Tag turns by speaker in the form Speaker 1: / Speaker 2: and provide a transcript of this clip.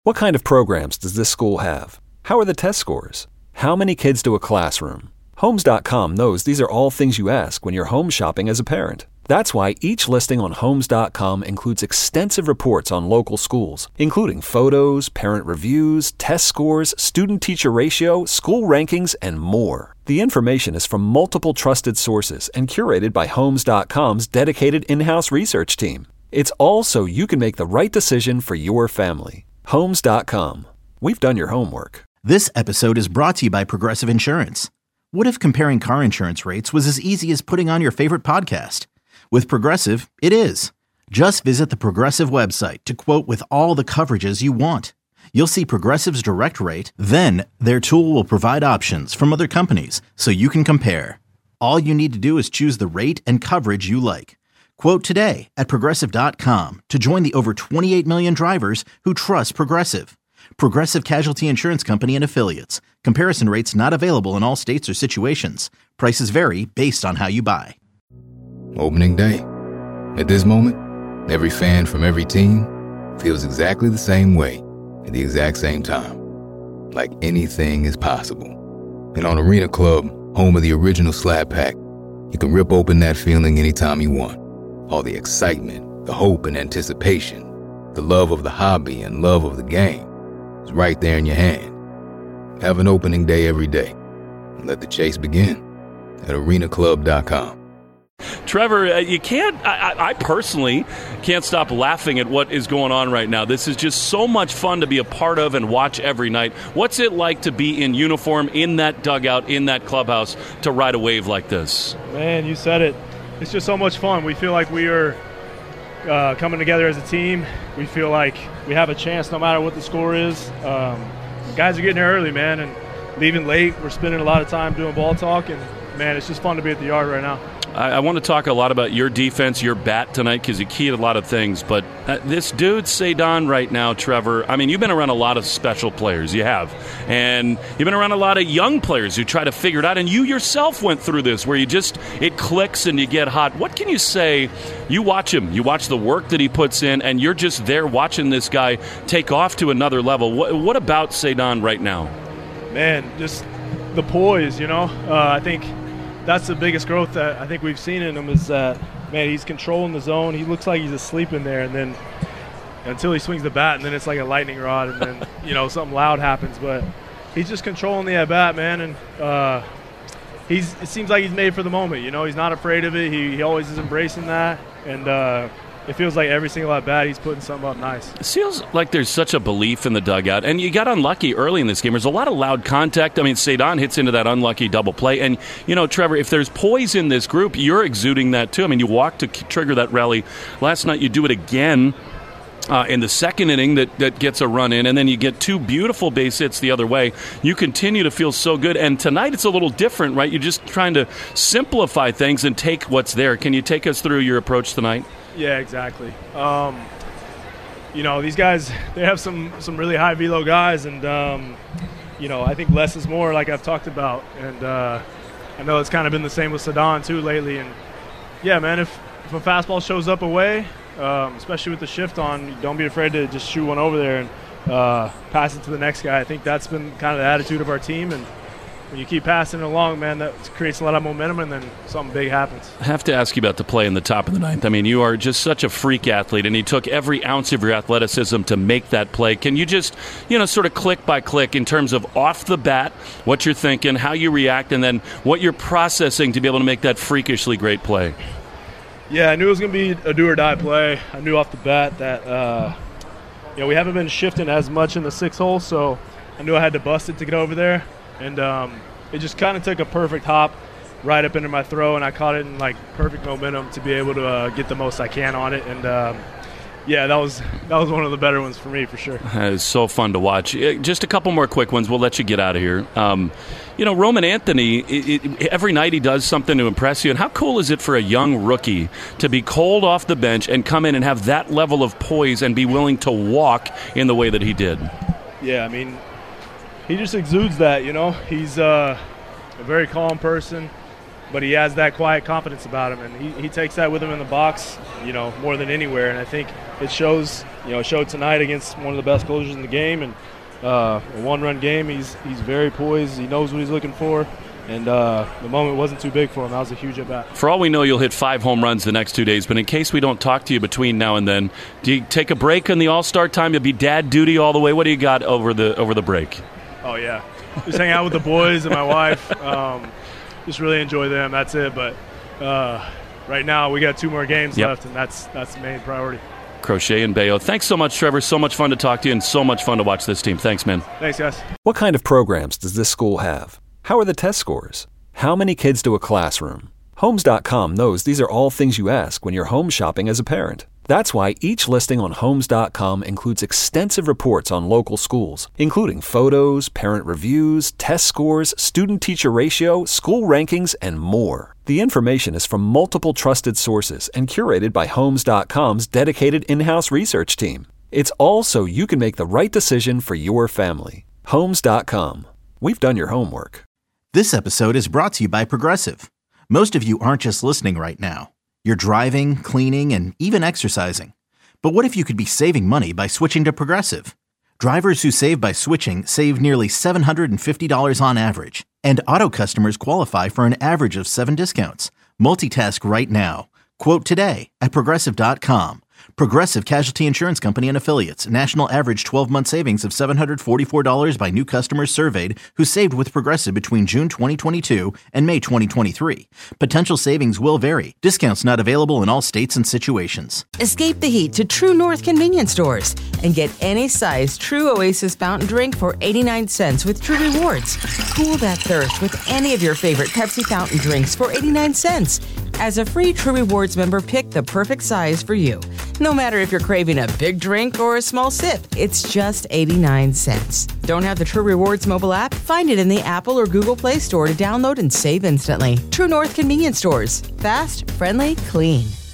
Speaker 1: What kind of programs does this school have? How are the test scores? How many kids to a classroom? Homes.com knows these are all things you ask when you're home shopping as a parent. That's why each listing on Homes.com includes extensive reports on local schools, including photos, parent reviews, test scores, student-teacher ratio, school rankings, and more. The information is from multiple trusted sources and curated by Homes.com's dedicated in-house research team. It's all so you can make the right decision for your family. Homes.com. We've done your homework.
Speaker 2: This episode is brought to you by Progressive Insurance. What if comparing car insurance rates was as easy as putting on your favorite podcast? With Progressive, it is. Just visit the Progressive website to quote with all the coverages you want. You'll see Progressive's direct rate, then their tool will provide options from other companies so you can compare. All you need to do is choose the rate and coverage you like. Quote today at Progressive.com to join the over 28 million drivers who trust Progressive. Progressive Casualty Insurance Company and Affiliates. Comparison rates not available in all states or situations. Prices vary based on how you buy.
Speaker 3: Opening day. At this moment, every fan from every team feels exactly the same way at the exact same time. Like anything is possible. And on Arena Club, home of the original Slab Pack, you can rip open that feeling anytime you want. All the excitement, the hope and anticipation, the love of the hobby and love of the game is right there in your hand. Have an opening day every day and let the chase begin at arenaclub.com.
Speaker 4: Trevor, you can't, I personally can't stop laughing at what is going on right now. This is just so much fun to be a part of and watch every night. What's it like to be in uniform, in that dugout, in that clubhouse, to ride a wave like this?
Speaker 5: Man, you said it. It's just so much fun. We feel like we are coming together as a team. We feel like we have a chance no matter what the score is. Guys are getting here early, man, and leaving late. We're spending a lot of time doing ball talk, and, man, it's just fun to be at the yard right now.
Speaker 4: I want to talk a lot about your defense, your bat tonight, because you keyed a lot of things. But this dude, Ceddanne, right now, Trevor, I mean, you've been around a lot of special players. You have. And you've been around a lot of young players who try to figure it out. And you yourself went through this where it clicks and you get hot. What can you say? You watch him. You watch the work that he puts in, and you're just there watching this guy take off to another level. What about Ceddanne right now?
Speaker 5: Man, just the poise, I think that's the biggest growth that I think we've seen in him is that, man, he's controlling the zone. He looks like he's asleep in there, and then until he swings the bat, and then it's like a lightning rod, and then, something loud happens. But he's just controlling the at-bat, man, and it seems like he's made for the moment. He's not afraid of it. He always is embracing that, and it feels like every single at-bat he's putting something up nice.
Speaker 4: It feels like there's such a belief in the dugout, and you got unlucky early in this game. There's a lot of loud contact. I mean, Ceddanne hits into that unlucky double play, and, Trevor, if there's poise in this group, you're exuding that too. I mean, you walked to trigger that rally. Last night you do it again in the second inning that gets a run in, and then you get two beautiful base hits the other way. You continue to feel so good, and tonight it's a little different, right? You're just trying to simplify things and take what's there. Can you take us through your approach tonight?
Speaker 5: Yeah, exactly. These guys, they have some really high velo guys, and, I think less is more, like I've talked about. And I know it's kind of been the same with Ceddanne, too, lately. And, yeah, man, if a fastball shows up away, especially with the shift on, don't be afraid to just shoot one over there and pass it to the next guy. I think that's been kind of the attitude of our team, and when you keep passing it along, man, that creates a lot of momentum, and then something big happens.
Speaker 4: I have to ask you about the play in the top of the ninth. I mean, you are just such a freak athlete, and you took every ounce of your athleticism to make that play. Can you just, sort of click by click in terms of off the bat, what you're thinking, how you react, and then what you're processing to be able to make that freakishly great play?
Speaker 5: Yeah, I knew it was going to be a do-or-die play. I knew off the bat that, we haven't been shifting as much in the 6 hole, so I knew I had to bust it to get over there. And it just kind of took a perfect hop right up into my throw, and I caught it in, perfect momentum to be able to get the most I can on it. And, that was one of the better ones for me, for sure.
Speaker 4: It was so fun to watch. Just a couple more quick ones. We'll let you get out of here. Roman Anthony, every night he does something to impress you. And how cool is it for a young rookie to be called off the bench and come in and have that level of poise and be willing to walk in the way that he did?
Speaker 5: Yeah, I mean, he just exudes that, He's a very calm person, but he has that quiet confidence about him, and he takes that with him in the box, more than anywhere. And I think it shows showed tonight against one of the best closers in the game, and a one-run game. He's very poised. He knows what he's looking for, and the moment wasn't too big for him. That was a huge at-bat.
Speaker 4: For all we know, you'll hit 5 home runs the next 2 days, but in case we don't talk to you between now and then, do you take a break in the All-Star time? You'll be dad duty all the way. What do you got over the break?
Speaker 5: Oh, yeah. Just hang out with the boys and my wife. Just really enjoy them. That's it. But right now we got 2 more games left, and that's the main priority.
Speaker 4: Crochet and Bayo. Thanks so much, Trevor. So much fun to talk to you and so much fun to watch this team. Thanks, man.
Speaker 5: Thanks, guys.
Speaker 1: What kind of programs does this school have? How are the test scores? How many kids do a classroom? Homes.com knows these are all things you ask when you're home shopping as a parent. That's why each listing on Homes.com includes extensive reports on local schools, including photos, parent reviews, test scores, student-teacher ratio, school rankings, and more. The information is from multiple trusted sources and curated by Homes.com's dedicated in-house research team. It's all so you can make the right decision for your family. Homes.com. We've done your homework.
Speaker 2: This episode is brought to you by Progressive. Most of you aren't just listening right now. You're driving, cleaning, and even exercising. But what if you could be saving money by switching to Progressive? Drivers who save by switching save nearly $750 on average. And auto customers qualify for an average of 7 discounts. Multitask right now. Quote today at Progressive.com. Progressive Casualty Insurance Company and Affiliates. National average 12-month savings of $744 by new customers surveyed who saved with Progressive between June 2022 and May 2023. Potential savings will vary. Discounts not available in all states and situations.
Speaker 6: Escape the heat to True North convenience stores and get any size True Oasis fountain drink for 89 cents with True Rewards. Cool that thirst with any of your favorite Pepsi fountain drinks for 89 cents. As a free True Rewards member, pick the perfect size for you. No matter if you're craving a big drink or a small sip, it's just 89 cents. Don't have the True Rewards mobile app? Find it in the Apple or Google Play Store to download and save instantly. True North convenience stores. Fast, friendly, clean.